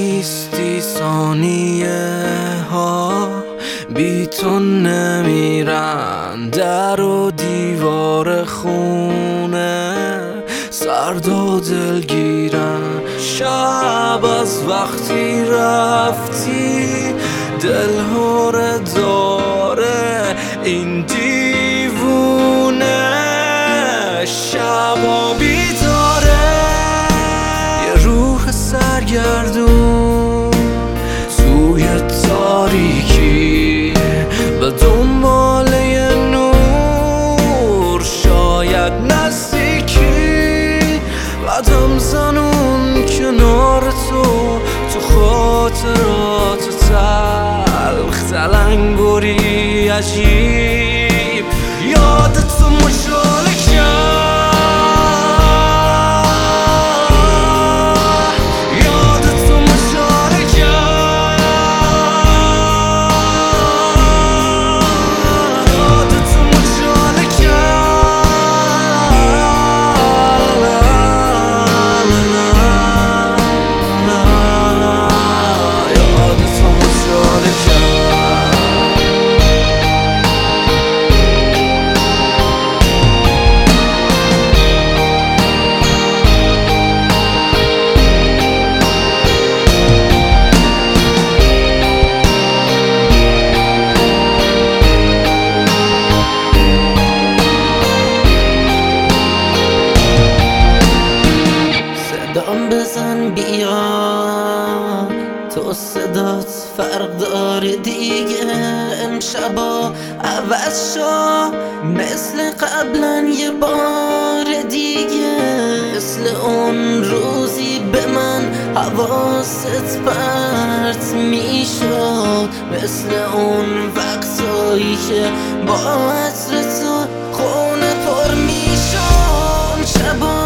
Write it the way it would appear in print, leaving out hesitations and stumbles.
نیستی ثانیه ها بی تو نمیرن، در و دیوار خونه سرد و دلگیرن. شب از وقتی رفتی دل هره داره این دیوونه، شبا بیداره یه روح سرگردون توی تاریکی به دنبال یه نور، شاید نزدیکی قدم زنون کنار تو خاطرات تلخ تلنگری عجیب یادتو مشاله کرد. دام بزن بیا، تو صدات فرق داره دیگه، امشبا عوض شو مثل قبلا یه بار دیگه، مثل اون روزی به من حواست پرت میشد، مثل اون وقتایی که با عطر تو خونه پر میشد. شبا